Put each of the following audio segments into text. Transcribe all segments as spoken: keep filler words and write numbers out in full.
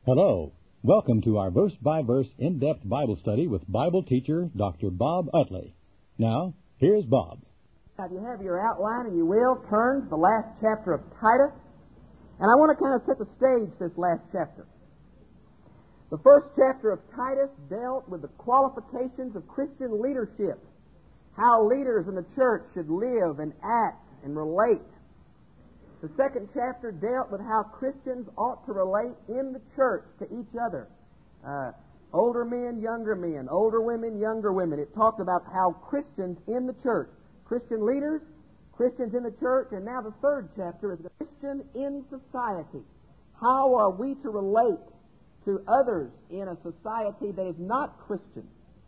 Hello. Welcome to our verse-by-verse in-depth Bible study with Bible teacher Doctor Bob Utley. Now, here's Bob. Now, if you have your outline, and you will, turn to the last chapter of Titus. And I want to kind of set the stage for this last chapter. The first chapter of Titus dealt with the qualifications of Christian leadership, how leaders in the church should live and act and relate. The second chapter dealt with how Christians ought to relate in the church to each other. Uh, older men, younger men, older women, younger women. It talked about how Christians in the church, Christian leaders, Christians in the church, and now the third chapter is the Christian in society. How are we to relate to others in a society that is not Christian?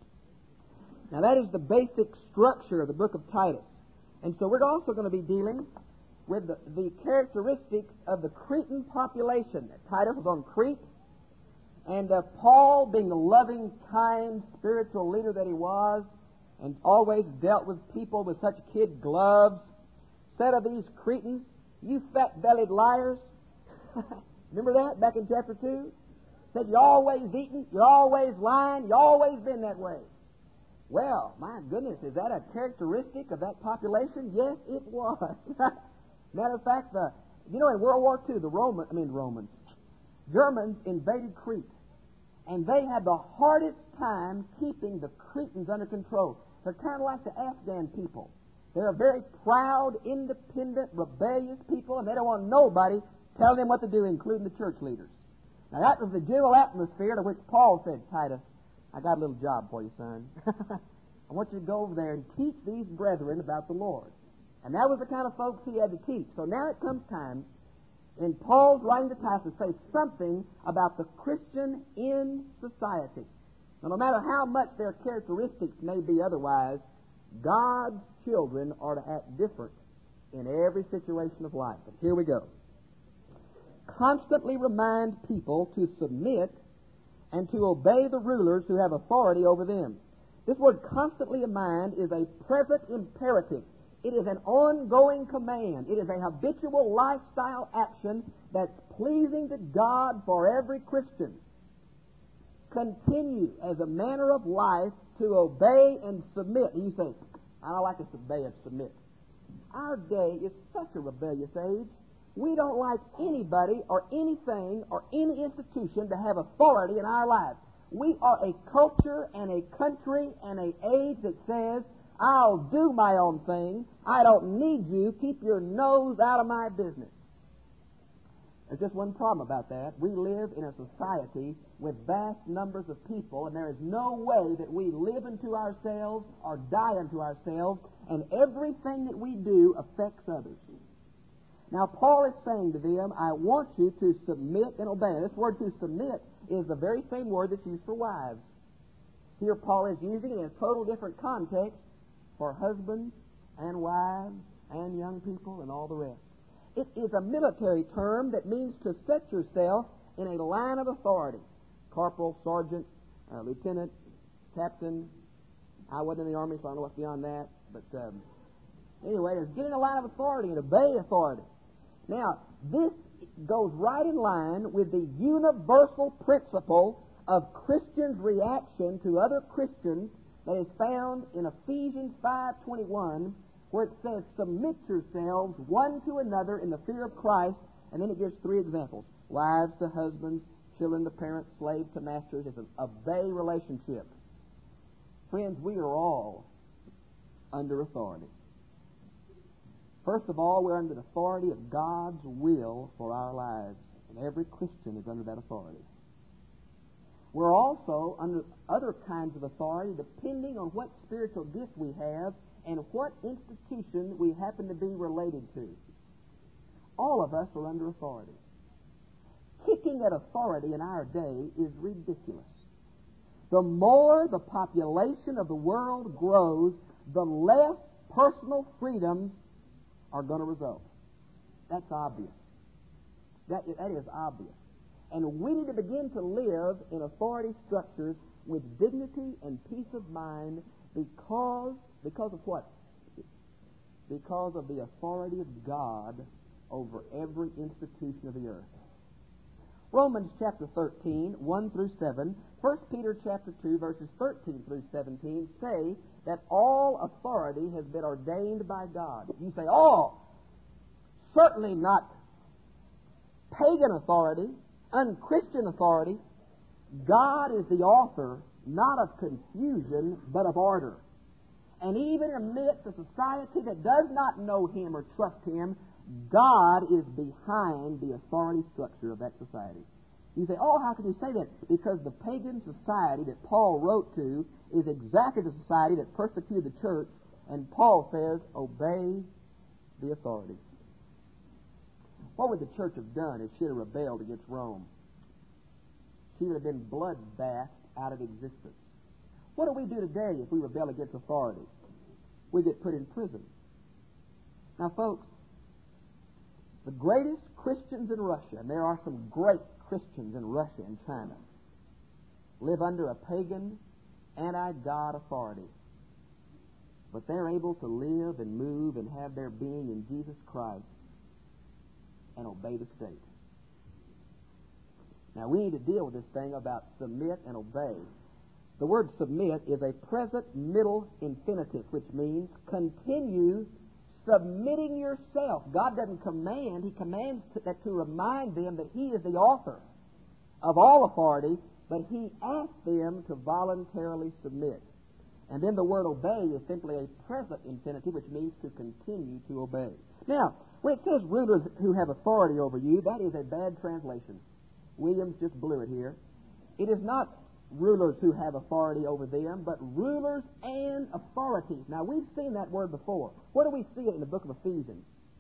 Now that is the basic structure of the book of Titus. And so we're also going to be dealing with the, the characteristics of the Cretan population. Titus was on Crete, and uh, Paul, being the loving, kind, spiritual leader that he was, and always dealt with people with such kid gloves, said of these Cretans, "You fat-bellied liars." Remember that back in chapter two? Said, "You're always eating, you're always lying, you've always been that way." Well, my goodness, is that a characteristic of that population? Yes, it was. Matter of fact, the, you know, in World War Two, the Roman, I mean Romans, Germans invaded Crete, and they had the hardest time keeping the Cretans under control. They're kind of like the Afghan people. They're a very proud, independent, rebellious people, and they don't want nobody telling them what to do, including the church leaders. Now, that was the general atmosphere to which Paul said, "Titus, I got a little job for you, son. I want you to go over there and teach these brethren about the Lord." And that was the kind of folks he had to teach. So now it comes time in Paul's writing to Titus to say something about the Christian in society. Now, no matter how much their characteristics may be otherwise, God's children are to act different in every situation of life. But here we go. Constantly remind people to submit and to obey the rulers who have authority over them. This word "constantly remind" is a present imperative. It is an ongoing command. It is a habitual lifestyle action that's pleasing to God for every Christian. Continue as a manner of life to obey and submit. And you say, "I don't like to obey and submit." Our day is such a rebellious age. We don't like anybody or anything or any institution to have authority in our lives. We are a culture and a country and an age that says, "I'll do my own thing. I don't need you. Keep your nose out of my business." There's just one problem about that. We live in a society with vast numbers of people, and there is no way that we live unto ourselves or die unto ourselves, and everything that we do affects others. Now, Paul is saying to them, "I want you to submit and obey." This word "to submit" is the very same word that's used for wives. Here Paul is using it in a total different context for husbands and wives and young people and all the rest. It is a military term that means to set yourself in a line of authority. Corporal, sergeant, uh, lieutenant, captain. I wasn't in the Army, so I don't know what's beyond that. But um, anyway, it's get in a line of authority and obey authority. Now, this goes right in line with the universal principle of Christians' reaction to other Christians that is found in Ephesians five twenty-one, where it says, "Submit yourselves one to another in the fear of Christ," and then it gives three examples. Wives to husbands, children to parents, slaves to masters. It's an obey relationship. Friends, we are all under authority. First of all, we're under the authority of God's will for our lives, and every Christian is under that authority. We're also under other kinds of authority depending on what spiritual gift we have and what institution we happen to be related to. All of us are under authority. Kicking at authority in our day is ridiculous. The more the population of the world grows, the less personal freedoms are going to result. That's obvious. That, that is obvious. And we need to begin to live in authority structures with dignity and peace of mind because, because of what? Because of the authority of God over every institution of the earth. Romans chapter thirteen, one through seven, First Peter chapter two, verses thirteen through seventeen say that all authority has been ordained by God. You say, oh, certainly not pagan authority, unchristian authority. God is the author, not of confusion, but of order. And even amidst a society that does not know Him or trust Him, God is behind the authority structure of that society. You say, oh, how can you say that? Because the pagan society that Paul wrote to is exactly the society that persecuted the church, and Paul says, obey the authorities. What would the church have done if she had rebelled against Rome? She would have been bloodbathed out of existence. What do we do today if we rebel against authority? We get put in prison. Now, folks, the greatest Christians in Russia, and there are some great Christians in Russia and China, live under a pagan, anti-God authority. But they're able to live and move and have their being in Jesus Christ and obey the state. Now, we need to deal with this thing about submit and obey. The word submit is a present middle infinitive, which means continue submitting yourself. God doesn't command. He commands to, that to remind them that He is the author of all authority, but He asks them to voluntarily submit. And then the word obey is simply a present infinitive, which means to continue to obey. Now, when it says rulers who have authority over you, that is a bad translation. Williams just blew it here. It is not rulers who have authority over them, but rulers and authorities. Now, we've seen that word before. Where do we see it in the book of Ephesians?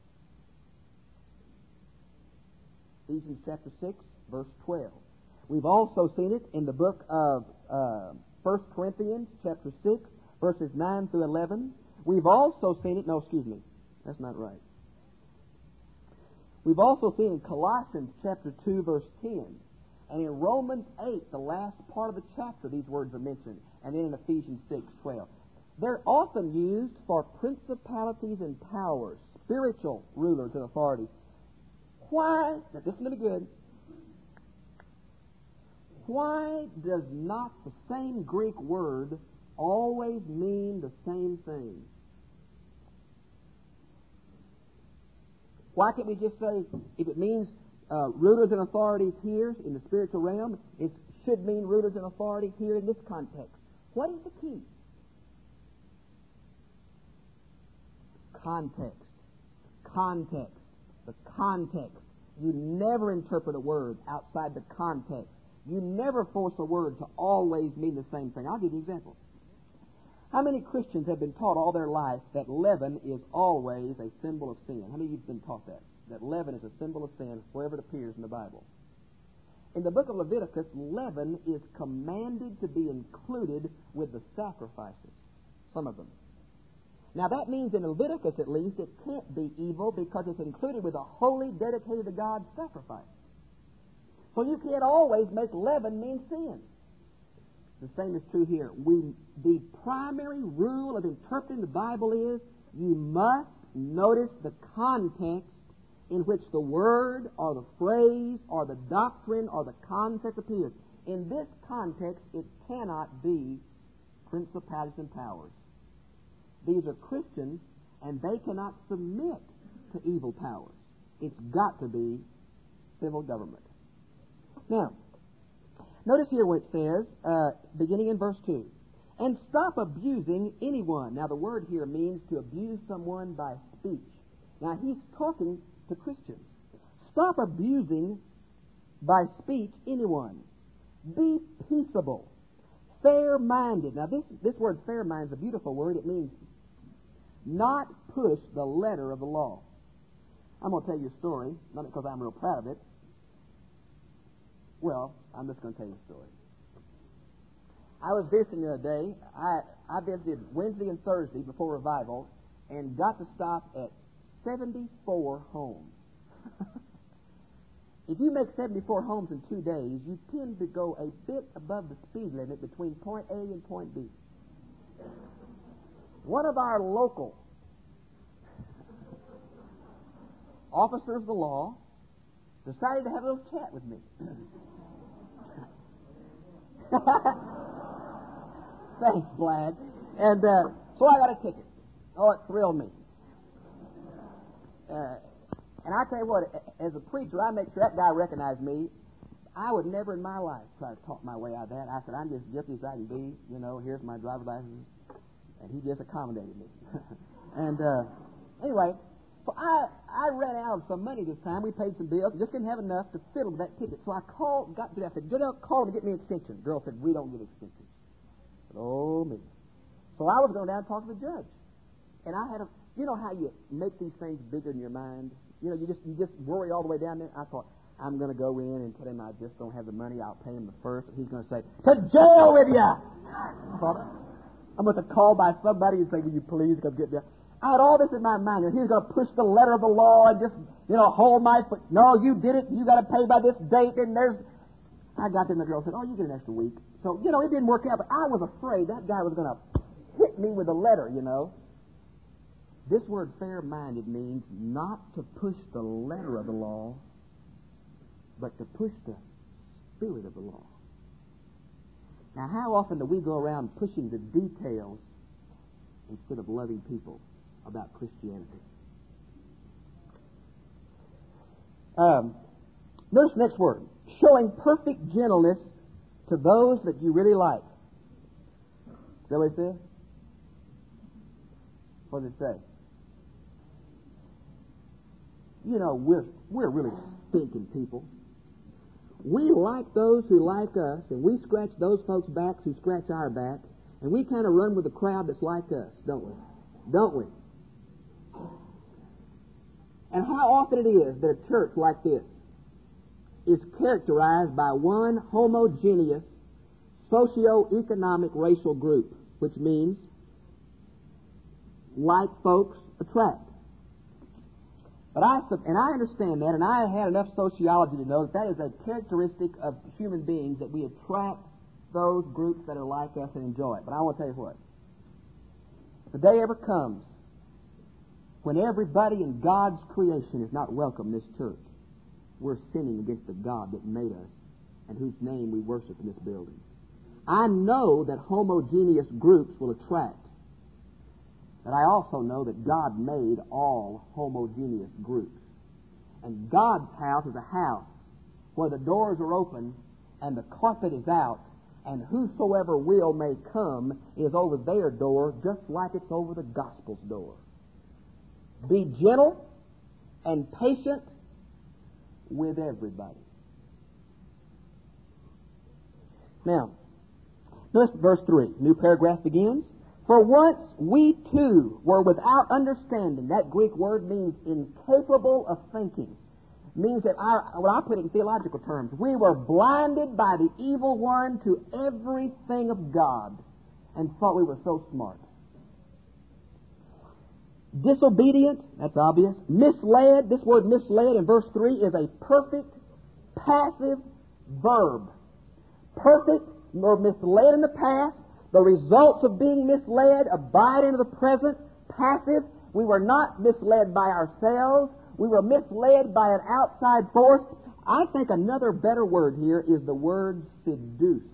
Ephesians chapter six, verse twelve. We've also seen it in the book of uh, First Corinthians chapter six, verses nine through eleven. We've also seen it, no, excuse me, that's not right. We've also seen in Colossians chapter two, verse ten. And in Romans eight, the last part of the chapter, these words are mentioned. And then in Ephesians six, twelve. They're often used for principalities and powers, spiritual rulers and authorities. Why, now listen to me good, why does not the same Greek word always mean the same thing? Why can't we just say, if it means uh, rulers and authorities here in the spiritual realm, it should mean rulers and authority here in this context? What is the key? Context. Context. The context. You never interpret a word outside the context. You never force a word to always mean the same thing. I'll give you an example. How many Christians have been taught all their life that leaven is always a symbol of sin? How many of you have been taught that? That leaven is a symbol of sin wherever it appears in the Bible. In the book of Leviticus, leaven is commanded to be included with the sacrifices, some of them. Now that means in Leviticus at least it can't be evil because it's included with a holy, dedicated to God sacrifice. So you can't always make leaven mean sin. The same is true here. We, the primary rule of interpreting the Bible is you must notice the context in which the word or the phrase or the doctrine or the concept appears. In this context, it cannot be principalities and powers. These are Christians, and they cannot submit to evil powers. It's got to be civil government. Now, notice here what it says, uh, beginning in verse two. And stop abusing anyone. Now, the word here means to abuse someone by speech. Now, he's talking to Christians. Stop abusing by speech anyone. Be peaceable, fair-minded. Now, this, this word fair-minded is a beautiful word. It means not push the letter of the law. I'm going to tell you a story, not because I'm real proud of it. Well, I'm just going to tell you a story. I was visiting the other day. I, I visited Wednesday and Thursday before revival and got to stop at seventy-four homes. If you make seventy-four homes in two days, you tend to go a bit above the speed limit between point A and point B. One of our local officers of the law decided to have a little chat with me. Thanks, Vlad. And uh, so I got a ticket. Oh, it thrilled me. Uh, and I tell you what, as a preacher, I make sure that guy recognized me. I would never in my life try to talk my way out of that. I said, I'm just guilty as I can be. You know, here's my driver's license. And he just accommodated me. and uh, anyway, so I I ran out of some money this time. We paid some bills. Just didn't have enough to fiddle with that ticket. So I called, got to I said, Janelle, call him and get me an extension. The girl said, we don't give extensions. I said, oh, me. So I was going down and talk to the judge. And I had a, you know how you make these things bigger in your mind? You know, you just you just worry all the way down there. I thought, I'm going to go in and tell him I just don't have the money. I'll pay him the first. And he's going to say, to jail with you. I thought, I'm going to call by somebody and say, will you please come get me? I had all this in my mind. And he's going to push the letter of the law and just, you know, hold my foot. No, you did it. You got to pay by this date. And there's, I got there and the girl said, oh, you get an extra week. So, you know, it didn't work out. But I was afraid that guy was going to hit me with a letter, you know. This word fair-minded means not to push the letter of the law, but to push the spirit of the law. Now, how often do we go around pushing the details instead of loving people about Christianity? Um, notice the next word. Showing perfect gentleness to those that you really like. Is that what it says? What does it say? You know, we're we're really stinking people. We like those who like us, and we scratch those folks' backs who scratch our back, and we kind of run with the crowd that's like us, don't we? Don't we? And how often it is that a church like this is characterized by one homogeneous socio-economic racial group, which means like folks attract. But I, and I understand that, and I had enough sociology to know that that is a characteristic of human beings, that we attract those groups that are like us and enjoy it. But I want to tell you what. If the day ever comes when everybody in God's creation is not welcome in this church, we're sinning against the God that made us and whose name we worship in this building. I know that homogeneous groups will attract. But I also know that God made all homogeneous groups. And God's house is a house where the doors are open and the carpet is out, and whosoever will may come is over their door just like it's over the gospel's door. Be gentle and patient with everybody. Now, notice verse three. New paragraph begins. For once we too were without understanding. That Greek word means incapable of thinking. It means that, our, when I put it in theological terms, we were blinded by the evil one to everything of God and thought we were so smart. Disobedient, that's obvious. Misled, this word misled in verse three is a perfect passive verb. Perfect, or misled in the past. The results of being misled abide into the present, passive. We were not misled by ourselves. We were misled by an outside force. I think another better word here is the word seduced.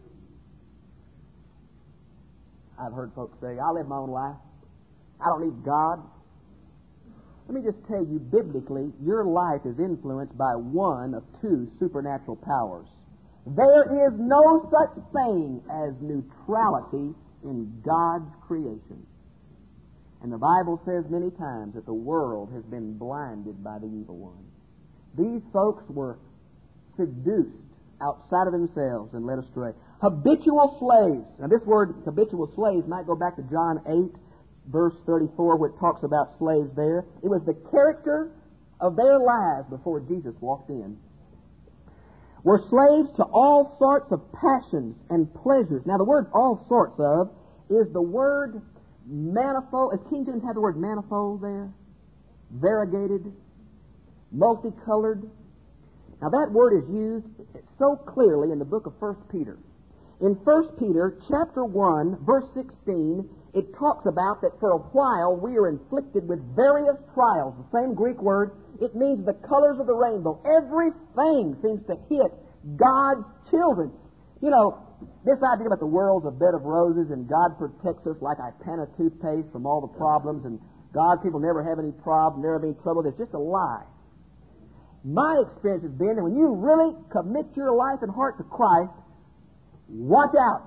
I've heard folks say, I live my own life. I don't need God. Let me just tell you, biblically, your life is influenced by one of two supernatural powers. There is no such thing as neutrality in God's creation. And the Bible says many times that the world has been blinded by the evil one. These folks were seduced outside of themselves and led astray. Habitual slaves. Now this word habitual slaves might go back to John eight, verse thirty-four, where it talks about slaves there. It was the character of their lives before Jesus walked in. Were slaves to all sorts of passions and pleasures. Now the word all sorts of is the word manifold. As King James had the word manifold there, variegated, multicolored. Now that word is used so clearly in the book of First Peter. In First Peter chapter one, verse sixteen, it talks about that for a while we are inflicted with various trials. The same Greek word, it means the colors of the rainbow. Everything seems to hit God's children. You know, this idea about the world's a bed of roses and God protects us like Ipana toothpaste from all the problems and God, people never have any problem, never have any trouble. It's just a lie. My experience has been that when you really commit your life and heart to Christ, watch out.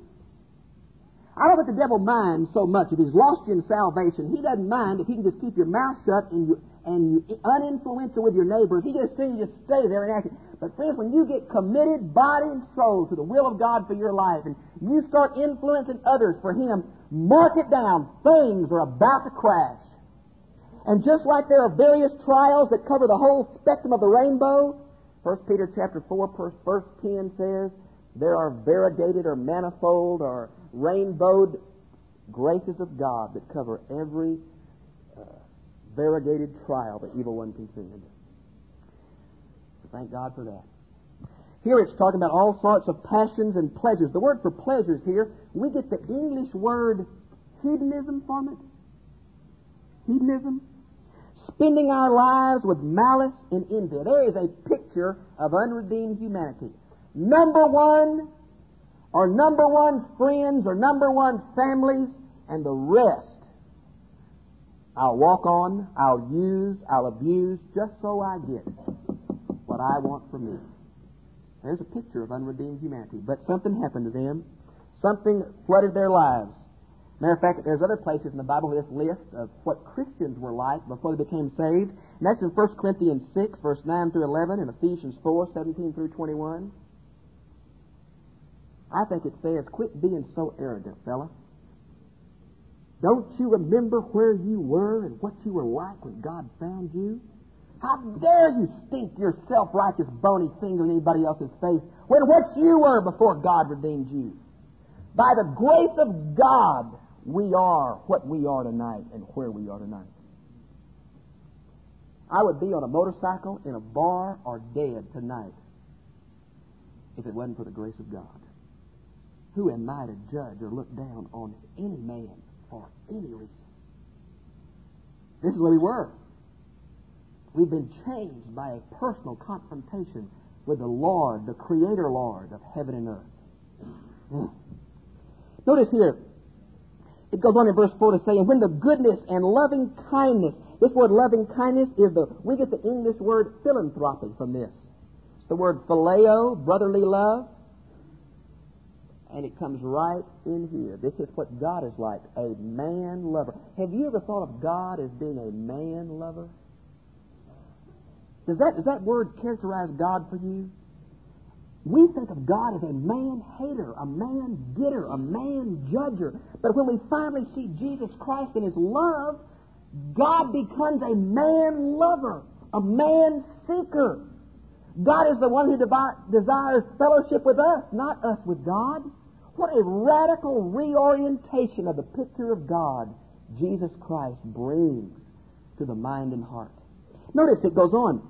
I don't think the devil minds so much. If he's lost you in salvation, he doesn't mind if he can just keep your mouth shut and you and you uninfluential with your neighbors. He just sees you just stay there and act. But friends, when you get committed body and soul to the will of God for your life and you start influencing others for Him, mark it down. Things are about to crash. And just like there are various trials that cover the whole spectrum of the rainbow, First Peter chapter four, verse ten says, there are variegated or manifold or rainbowed graces of God that cover every uh, variegated trial the evil one can send. So thank God for that. Here it's talking about all sorts of passions and pleasures. The word for pleasures here, we get the English word hedonism from it. Hedonism. Spending our lives with malice and envy. There is a picture of unredeemed humanity. Number one, or number one friends, or number one families, and the rest I'll walk on, I'll use, I'll abuse, just so I get what I want for me. There's a picture of unredeemed humanity. But something happened to them. Something flooded their lives. Matter of fact, there's other places in the Bible with this list of what Christians were like before they became saved. And that's in First Corinthians six, verse nine through eleven, and Ephesians four, seventeen through twenty-one. I think it says, quit being so arrogant, fella. Don't you remember where you were and what you were like when God found you? How dare you stink your self-righteous bony finger in anybody else's face when what you were before God redeemed you? By the grace of God, we are what we are tonight and where we are tonight. I would be on a motorcycle in a bar or dead tonight if it wasn't for the grace of God. Who am I to judge or look down on any man for any reason? This is where we were. We've been changed by a personal confrontation with the Lord, the Creator Lord of heaven and earth. Notice here, it goes on in verse four to say, and when the goodness and loving kindness, this word loving kindness is the, we get the English word philanthropy from this. It's the word phileo, brotherly love. And it comes right in here. This is what God is like, a man lover. Have you ever thought of God as being a man lover? Does that, does that word characterize God for you? We think of God as a man hater, a man getter, a man judger. But when we finally see Jesus Christ in His love, God becomes a man lover, a man seeker. God is the one who devi- desires fellowship with us, not us with God. What a radical reorientation of the picture of God Jesus Christ brings to the mind and heart. Notice it goes on.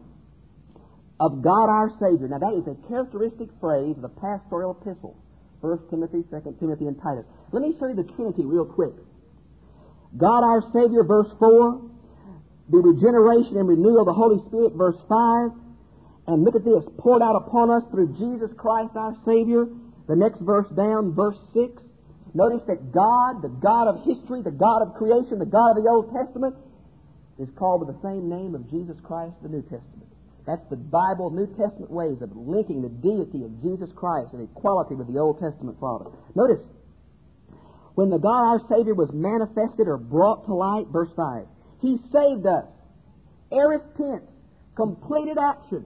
Of God our Savior. Now that is a characteristic phrase of the pastoral epistles. First Timothy, Second Timothy, and Titus. Let me show you the Trinity real quick. God our Savior, verse four. The regeneration and renewal of the Holy Spirit, verse five. And look at this, poured out upon us through Jesus Christ our Savior. The next verse down, verse six. Notice that God, the God of history, the God of creation, the God of the Old Testament, is called by the same name of Jesus Christ, the New Testament. That's the Bible, New Testament ways of linking the deity of Jesus Christ and equality with the Old Testament Father. Notice, when the God our Savior was manifested or brought to light, verse five, He saved us. Aorist tense, completed action.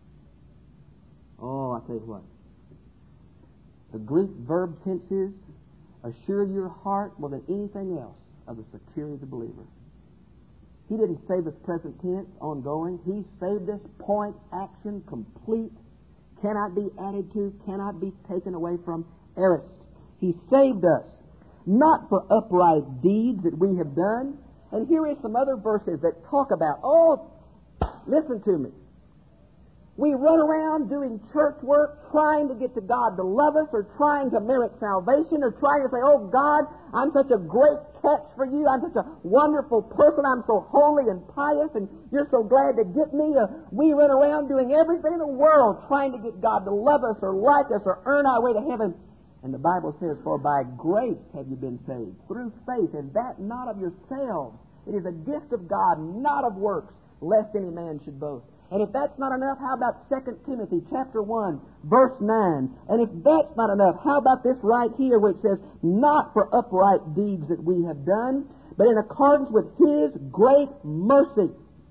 Oh, I tell you what. The Greek verb tenses assure your heart more than anything else of the security of the believer. He didn't save us present tense, ongoing. He saved us point, action, complete, cannot be added to, cannot be taken away from, aorist. He saved us, not for upright deeds that we have done. And here is some other verses that talk about, oh, listen to me. We run around doing church work, trying to get to God to love us, or trying to merit salvation, or trying to say, oh God, I'm such a great catch for you. I'm such a wonderful person. I'm so holy and pious, and you're so glad to get me. Uh, we run around doing everything in the world, trying to get God to love us, or like us, or earn our way to heaven. And the Bible says, for by grace have you been saved, through faith, and that not of yourselves. It is a gift of God, not of works, lest any man should boast. And if that's not enough, how about Second Timothy chapter one, verse nine? And if that's not enough, how about this right here where it says, not for upright deeds that we have done, but in accordance with His great mercy.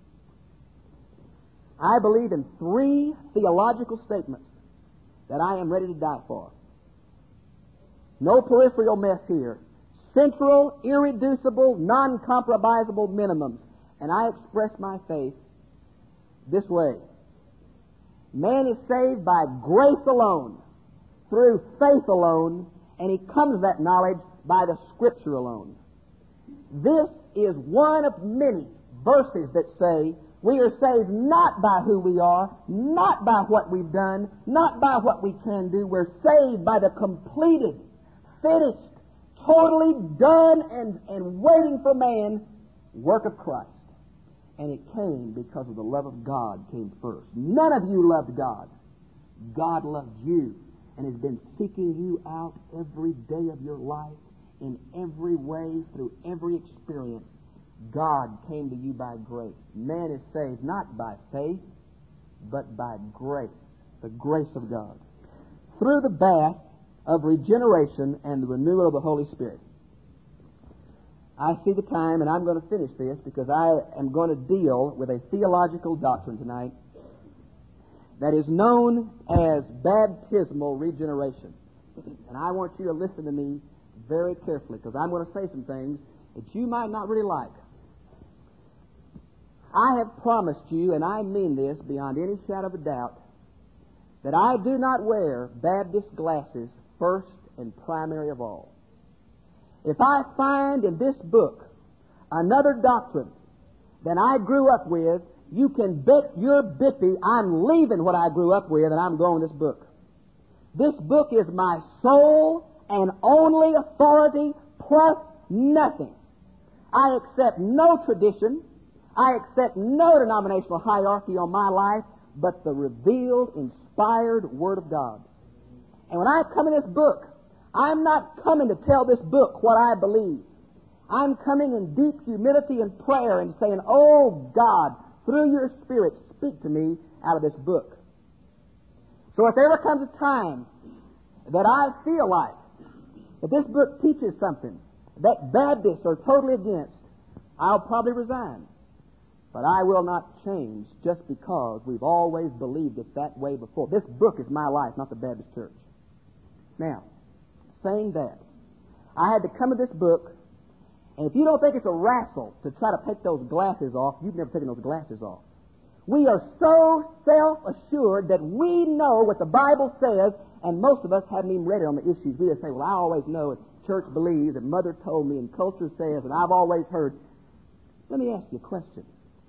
I believe in three theological statements that I am ready to die for. No peripheral mess here. Central, irreducible, non-compromisable minimums. And I express my faith this way. Man is saved by grace alone, through faith alone, and he comes to that knowledge by the Scripture alone. This is one of many verses that say we are saved not by who we are, not by what we've done, not by what we can do. We're saved by the completed, finished, totally done and, and waiting for man work of Christ. And it came because of the love of God came first. None of you loved God. God loved you and has been seeking you out every day of your life, in every way, through every experience. God came to you by grace. Man is saved not by faith, but by grace, the grace of God, through the bath of regeneration and the renewal of the Holy Spirit. I see the time, and I'm going to finish this because I am going to deal with a theological doctrine tonight that is known as baptismal regeneration. And I want you to listen to me very carefully because I'm going to say some things that you might not really like. I have promised you, and I mean this beyond any shadow of a doubt, that I do not wear Baptist glasses first and primary of all. If I find in this book another doctrine than I grew up with, you can bet your bippy I'm leaving what I grew up with and I'm going to this book. This book is my sole and only authority plus nothing. I accept no tradition. I accept no denominational hierarchy on my life but the revealed, inspired Word of God. And when I come in this book, I'm not coming to tell this book what I believe. I'm coming in deep humility and prayer and saying, oh God, through your Spirit, speak to me out of this book. So if there ever comes a time that I feel like that this book teaches something that Baptists are totally against, I'll probably resign. But I will not change just because we've always believed it that way before. This book is my life, not the Baptist church. Now, saying that, I had to come to this book, and if you don't think it's a wrestle to try to take those glasses off, you've never taken those glasses off. We are so self-assured that we know what the Bible says, and most of us haven't even read it on the issues. We just say, well, I always know it. Church believes, and Mother told me, and culture says, and I've always heard. Let me ask you a question.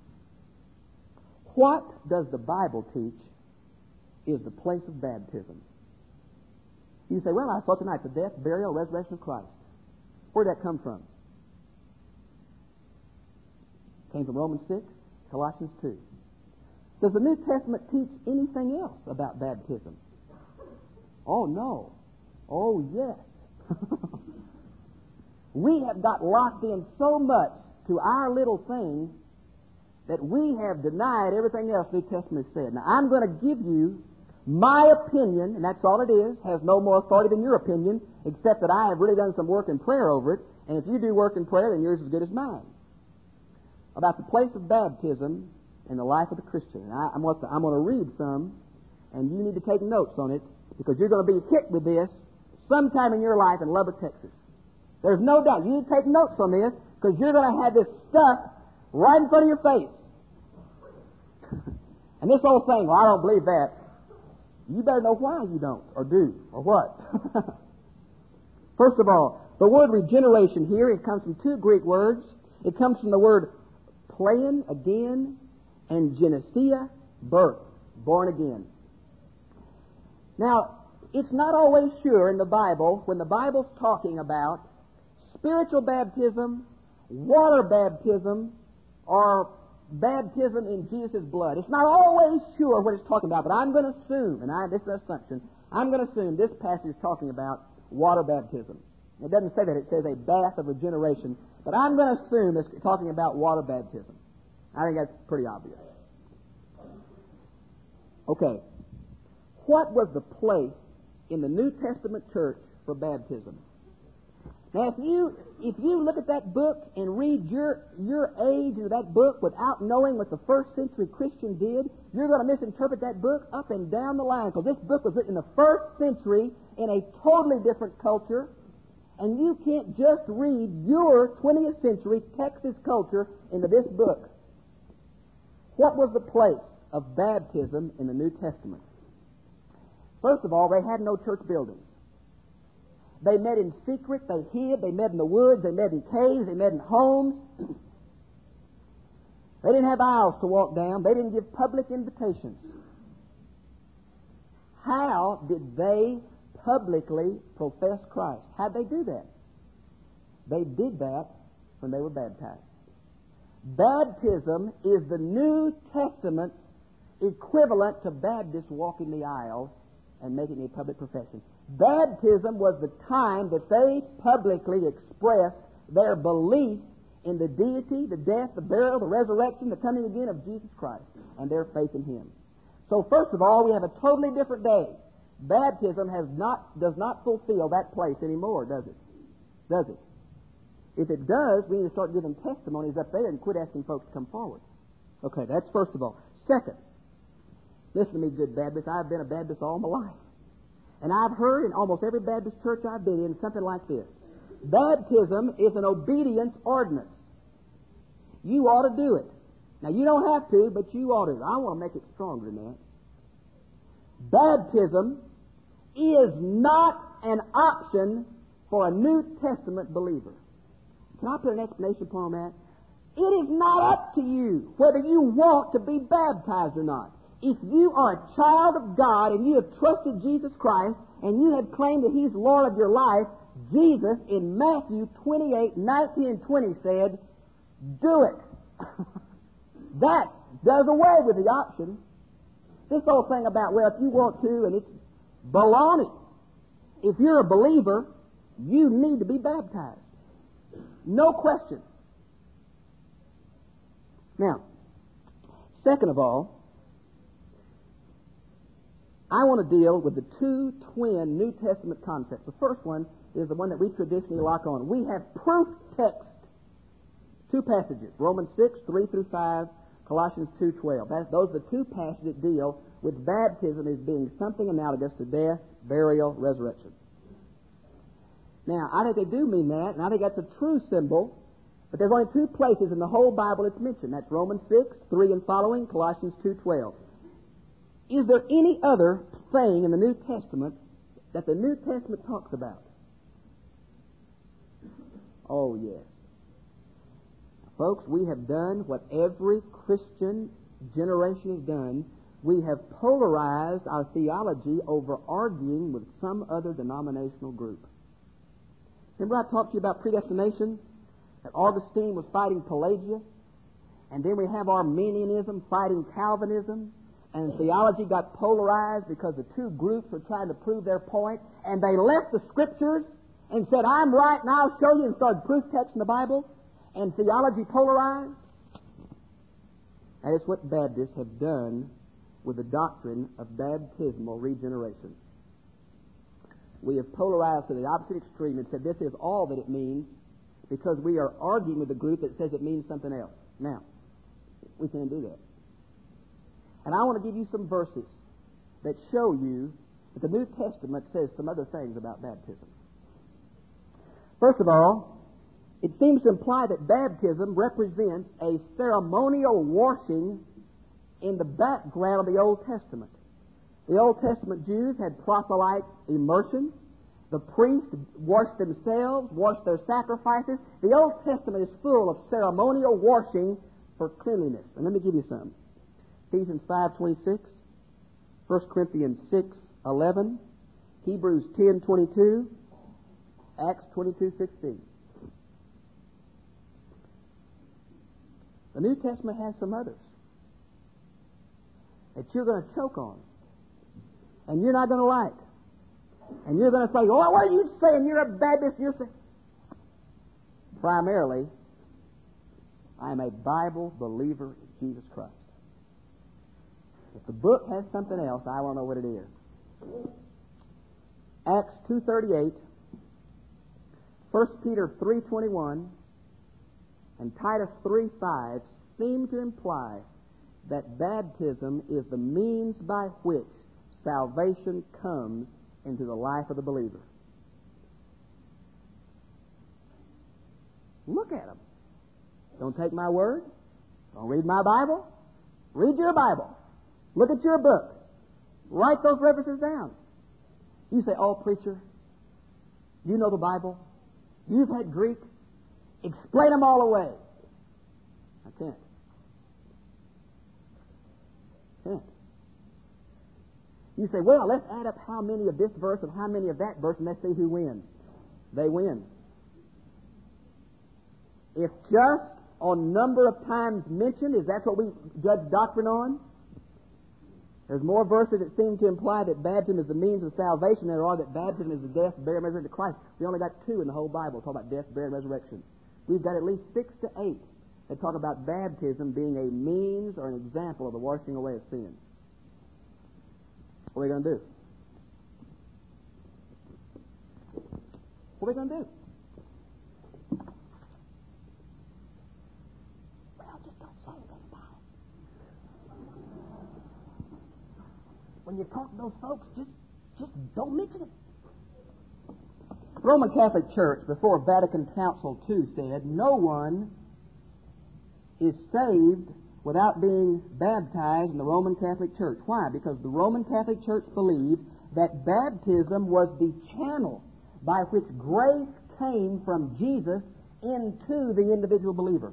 What does the Bible teach is the place of baptism? You say, well, I saw tonight the death, burial, resurrection of Christ. Where did that come from? Came from Romans six, Colossians two. Does the New Testament teach anything else about baptism? Oh, no. Oh, yes. We have got locked in so much to our little thing that we have denied everything else the New Testament said. Now, I'm going to give you my opinion, and that's all it is, has no more authority than your opinion, except that I have really done some work in prayer over it, and if you do work in prayer, then yours is as good as mine. About the place of baptism in the life of the Christian. And I, I'm, going to, I'm going to read some, and you need to take notes on it, because you're going to be hit with this sometime in your life in Lubbock, Texas. There's no doubt. You need to take notes on this, because you're going to have this stuff right in front of your face. And this old thing, well, I don't believe that. You better know why you don't, or do, or what. First of all, the word regeneration here, it comes from two Greek words. It comes from the word plein, again, and genesia, birth. born again. Now, it's not always sure in the Bible, when the Bible's talking about spiritual baptism, water baptism, or baptism in Jesus' blood. It's not always sure what it's talking about, but I'm going to assume, and I, this is an assumption, I'm going to assume this passage is talking about water baptism. It doesn't say that. It says a bath of regeneration, but I'm going to assume it's talking about water baptism. I think that's pretty obvious. Okay. What was the place in the New Testament church for baptism? Now, if you if you look at that book and read your your age into that book without knowing what the first century Christian did, you're going to misinterpret that book up and down the line, because this book was written in the first century in a totally different culture, and you can't just read your twentieth century Texas culture into this book. What was the place of baptism in the New Testament? First of all, they had no church buildings. They met in secret, they hid, they met in the woods, they met in caves, they met in homes. They didn't have aisles to walk down. They didn't give public invitations. How did they publicly profess Christ? How'd they do that? They did that when they were baptized. Baptism is the New Testament equivalent to Baptists walking the aisle and making a public profession. Baptism was the time that they publicly expressed their belief in the deity, the death, the burial, the resurrection, the coming again of Jesus Christ, and their faith in Him. So first of all, we have a totally different day. Baptism has not does not fulfill that place anymore, does it? Does it? If it does, we need to start giving testimonies up there and quit asking folks to come forward. Okay, that's first of all. Second, listen to me, good Baptist. I've been a Baptist all my life. And I've heard in almost every Baptist church I've been in something like this. Baptism is an obedience ordinance. You ought to do it. Now, you don't have to, but you ought to. I want to make it stronger than that. Baptism is not an option for a New Testament believer. Can I put an explanation upon that? It is not up to you whether you want to be baptized or not. If you are a child of God and you have trusted Jesus Christ and you have claimed that He's Lord of your life, Jesus in Matthew twenty-eight, nineteen, and twenty said, do it. That does away with the option. This whole thing about, well, if you want to, and it's baloney. If you're a believer, you need to be baptized. No question. Now, second of all, I want to deal with the two twin New Testament concepts. The first one is the one that we traditionally lock on. We have proof text. Two passages, Romans six, three through five, Colossians two, twelve. That, those are the two passages that deal with baptism as being something analogous to death, burial, resurrection. Now, I think they do mean that, and I think that's a true symbol, but there's only two places in the whole Bible it's mentioned. That's Romans six, three and following, Colossians two, twelve. Is there any other thing in the New Testament that the New Testament talks about? Oh, yes. Folks, we have done what every Christian generation has done. We have polarized our theology over arguing with some other denominational group. Remember I talked to you about predestination? That Augustine was fighting Pelagius? And then we have Arminianism fighting Calvinism? And theology got polarized because the two groups were trying to prove their point, and they left the Scriptures and said, I'm right, and I'll show you, and started proof text in the Bible, and theology polarized. That is what Baptists have done with the doctrine of baptismal regeneration. We have polarized to the opposite extreme and said this is all that it means, because we are arguing with a group that says it means something else. Now, we can't do that. And I want to give you some verses that show you that the New Testament says some other things about baptism. First of all, it seems to imply that baptism represents a ceremonial washing in the background of the Old Testament. The Old Testament Jews had proselyte immersion. The priests washed themselves, washed their sacrifices. The Old Testament is full of ceremonial washing for cleanliness. And let me give you some. Ephesians five twenty-six. First Corinthians six eleven, Hebrews ten twenty-two, Acts twenty-two sixteen. The New Testament has some others that you're going to choke on, and you're not going to like. And you're going to say, "Oh, what are you saying? You're a Baptist." You're saying, primarily, I am a Bible believer in Jesus Christ. If the book has something else, I want to know what it is. Acts two thirty-eight, First Peter three twenty-one, and Titus three five seem to imply that baptism is the means by which salvation comes into the life of the believer. Look at them. Don't take my word. Don't read my Bible. Read your Bible. Look at your book. Write those references down. You say, "Oh, preacher, you know the Bible. You've had Greek. Explain them all away." I can't. Can't. You say, "Well, let's add up how many of this verse and how many of that verse, and let's see who wins." They win. If just on number of times mentioned, is that what we judge doctrine on? There's more verses that seem to imply that baptism is the means of salvation than there are that baptism is the death, burial, and resurrection of Christ. We only got two in the whole Bible talk about death, burial, and resurrection. We've got at least six to eight that talk about baptism being a means or an example of the washing away of sin. What are we going to do? What are we going to do? Well, just don't say anything about it. When you talk to those folks, just just don't mention it. The Roman Catholic Church, before Vatican Council two, said no one is saved without being baptized in the Roman Catholic Church. Why? Because the Roman Catholic Church believed that baptism was the channel by which grace came from Jesus into the individual believer.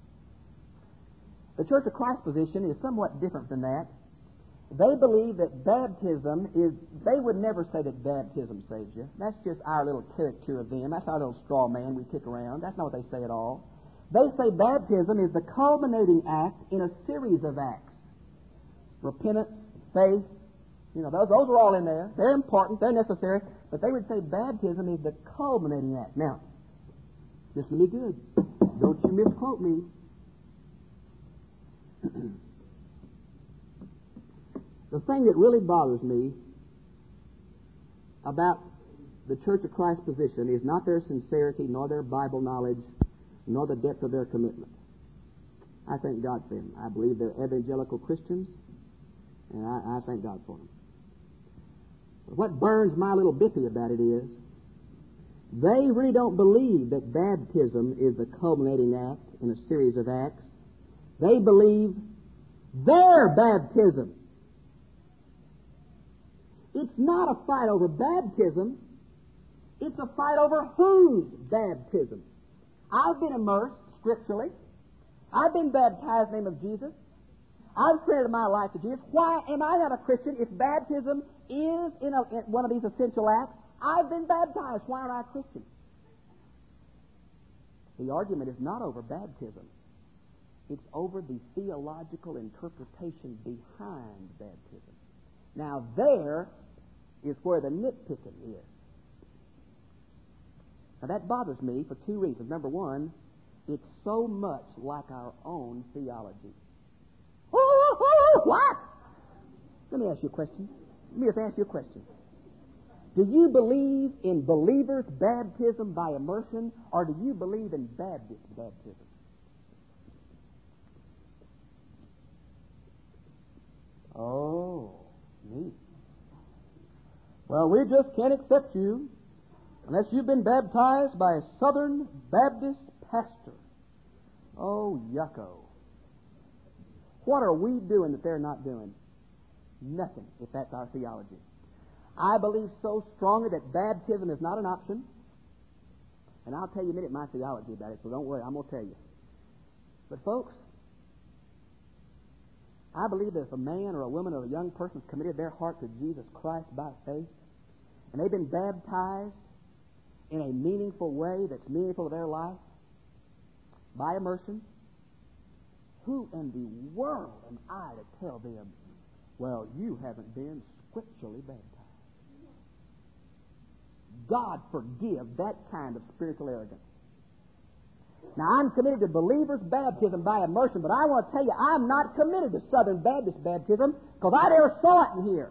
The Church of Christ position is somewhat different than that. They believe that baptism is, they would never say that baptism saves you. That's just our little caricature of them. That's our little straw man we kick around. That's not what they say at all. They say baptism is the culminating act in a series of acts. Repentance, faith, you know, those, those are all in there. They're important, they're necessary, but they would say baptism is the culminating act. Now, this will be good. Don't you misquote me. The thing that really bothers me about the Church of Christ position is not their sincerity, nor their Bible knowledge, nor the depth of their commitment. I thank God for them. I believe they're evangelical Christians, and I, I thank God for them. But what burns my little bippy about it is they really don't believe that baptism is the culminating act in a series of acts. They believe their baptism. It's not a fight over baptism. It's a fight over whose baptism. I've been immersed scripturally. I've been baptized in the name of Jesus. I've surrendered my life to Jesus. Why am I not a Christian if baptism is in, a, in one of these essential acts? I've been baptized. Why aren't I a Christian? The argument is not over baptism. It's over the theological interpretation behind baptism. Now there is where the nitpicking is. Now that bothers me for two reasons. Number one, it's so much like our own theology. What? Let me ask you a question. Let me just ask you a question. Do you believe in believers' baptism by immersion, or do you believe in Baptist baptism? Oh, neat. Well, we just can't accept you unless you've been baptized by a Southern Baptist pastor. Oh, yucko. What are we doing that they're not doing? Nothing, if that's our theology. I believe so strongly that baptism is not an option. And I'll tell you in a minute my theology about it, so don't worry, I'm going to tell you. But folks, I believe that if a man or a woman or a young person has committed their heart to Jesus Christ by faith, and they've been baptized in a meaningful way that's meaningful to their life, by immersion, who in the world am I to tell them, well, you haven't been scripturally baptized? God forgive that kind of spiritual arrogance. Now, I'm committed to believers' baptism by immersion, but I want to tell you, I'm not committed to Southern Baptist baptism because I never saw it in here.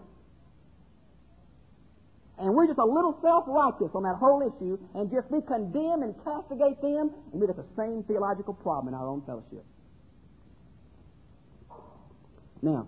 And we're just a little self-righteous on that whole issue, and just we condemn and castigate them, and we get the same theological problem in our own fellowship. Now,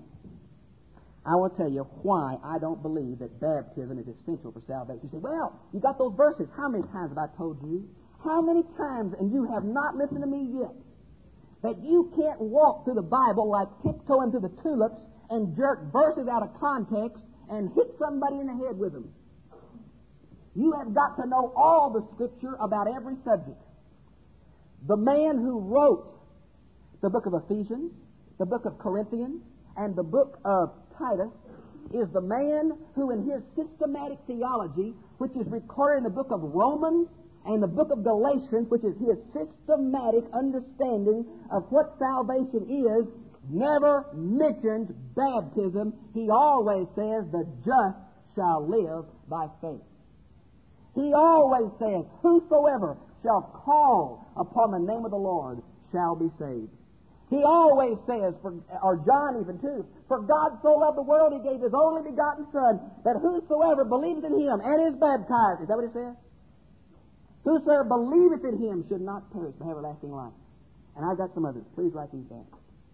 I want to tell you why I don't believe that baptism is essential for salvation. You say, well, you got those verses. How many times have I told you? How many times, and you have not listened to me yet, that you can't walk through the Bible like tiptoeing through the tulips and jerk verses out of context and hit somebody in the head with them. You have got to know all the Scripture about every subject. The man who wrote the book of Ephesians, the book of Corinthians, and the book of Titus is the man who in his systematic theology, which is recorded in the book of Romans and the book of Galatians, which is his systematic understanding of what salvation is, never mentions baptism. He always says the just shall live by faith. He always says, whosoever shall call upon the name of the Lord shall be saved. He always says, for, or John even too, for God so loved the world, He gave His only begotten Son, that whosoever believes in Him and is baptized, is that what it says? Whosoever believeth in Him should not perish but have everlasting life. And I've got some others. Please write these down.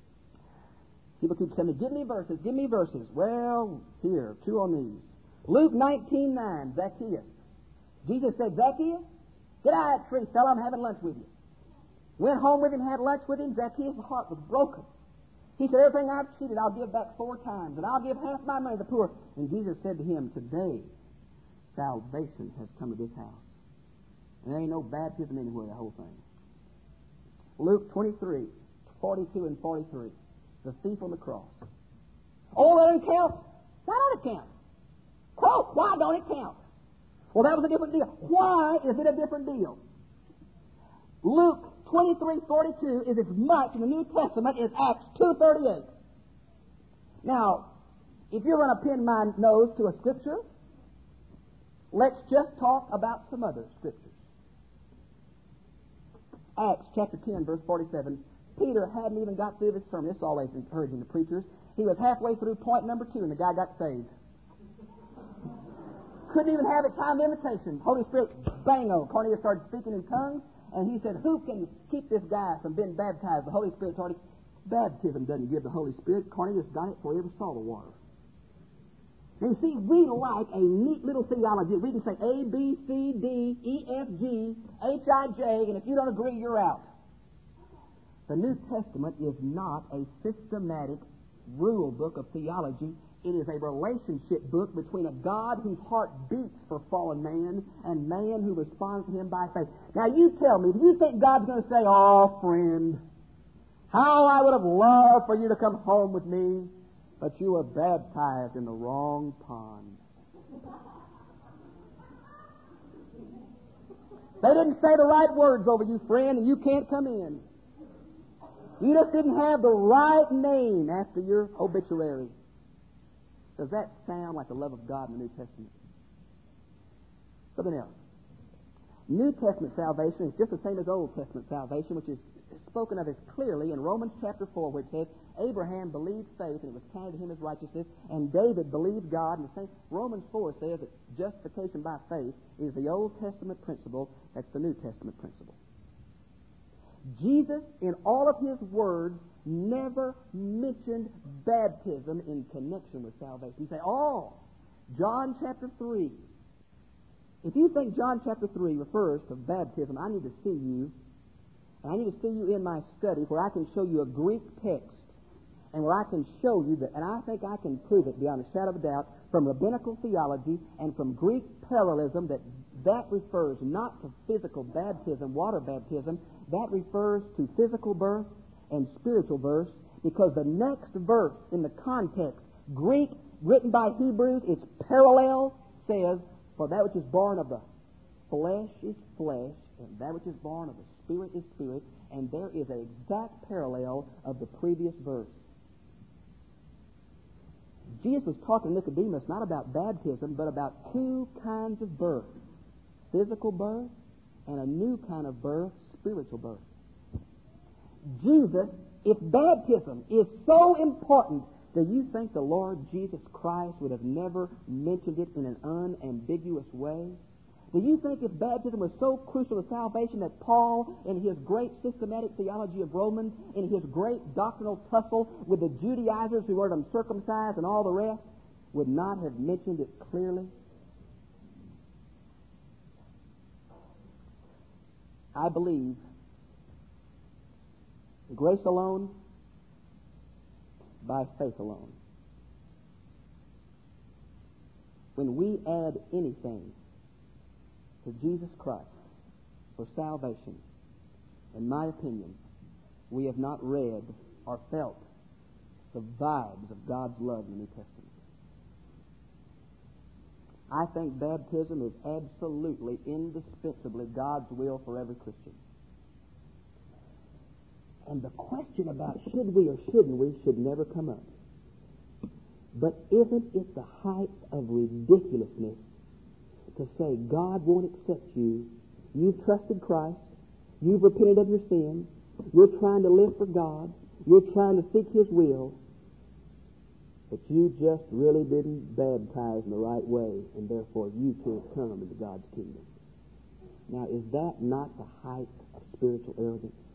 People keep saying, give me verses, give me verses. Well, here, two on these. Luke nineteen nine, Zacchaeus. Jesus said, Zacchaeus, get out of that tree, fellow, I'm having lunch with you. Went home with him, had lunch with him. Zacchaeus' heart was broken. He said, everything I've cheated, I'll give back four times, and I'll give half my money to the poor. And Jesus said to him, today, salvation has come to this house. And there ain't no baptism anywhere, the whole thing. Luke twenty-three, forty-two and forty-three. The thief on the cross. Oh, that doesn't count. Why don't it count? Quote, why don't it count? Well, that was a different deal. Why is it a different deal? Luke twenty-three forty-two is as much in the New Testament as Acts two thirty-eight. Now, if you're going to pin my nose to a scripture, let's just talk about some other scriptures. Acts chapter ten, verse forty-seven. Peter hadn't even got through his sermon. This is always encouraging to preachers. He was halfway through point number two, and the guy got saved. Couldn't even have a time of invitation. Holy Spirit, bango. Cornelius started speaking in tongues, and he said, who can keep this guy from being baptized? The Holy Spirit told him, baptism doesn't give the Holy Spirit. Cornelius got it before he ever saw the water. And you see, we like a neat little theology. We can say A, B, C, D, E, F, G, H, I, J, and if you don't agree, you're out. The New Testament is not a systematic rule book of theology. It is a relationship book between a God whose heart beats for fallen man and man who responds to Him by faith. Now, you tell me, do you think God's going to say, oh, friend, how I would have loved for you to come home with me, but you were baptized in the wrong pond? They didn't say the right words over you, friend, and you can't come in. You just didn't have the right name after your obituary. Does that sound like the love of God in the New Testament? Something else. New Testament salvation is just the same as Old Testament salvation, which is spoken of as clearly in Romans chapter four, where it says, Abraham believed faith, and it was counted to him as righteousness, and David believed God. And the same Romans four says that justification by faith is the Old Testament principle. That's the New Testament principle. Jesus, in all of His words, never mentioned baptism in connection with salvation. You say, oh, John chapter three. If you think John chapter three refers to baptism, I need to see you, and I need to see you in my study where I can show you a Greek text, and where I can show you that, and I think I can prove it beyond a shadow of a doubt, from rabbinical theology and from Greek parallelism, that that refers not to physical baptism, water baptism. That refers to physical birth and spiritual birth, Because the next verse in the context, Greek, written by Hebrews, its parallel says, for that which is born of the flesh is flesh, and that which is born of the Spirit is spirit, and there is an exact parallel of the previous verse. Jesus was talking to Nicodemus not about baptism, but about two kinds of birth. Physical birth and a new kind of birth, spiritual birth. Jesus, if baptism is so important, do you think the Lord Jesus Christ would have never mentioned it in an unambiguous way? Do you think if baptism was so crucial to salvation that Paul, in his great systematic theology of Romans, in his great doctrinal tussle with the Judaizers who were uncircumcised and all the rest, would not have mentioned it clearly? I believe grace alone, by faith alone. When we add anything to Jesus Christ for salvation, in my opinion, we have not read or felt the vibes of God's love in the New Testament. I think baptism is absolutely, indispensably God's will for every Christian. And the question about should we or shouldn't we should never come up. But isn't it the height of ridiculousness to say God won't accept you? You've trusted Christ. You've repented of your sins. You're trying to live for God. You're trying to seek His will. But you just really didn't baptize in the right way, and therefore you can't come into God's kingdom. Now, is that not the height of spiritual arrogance?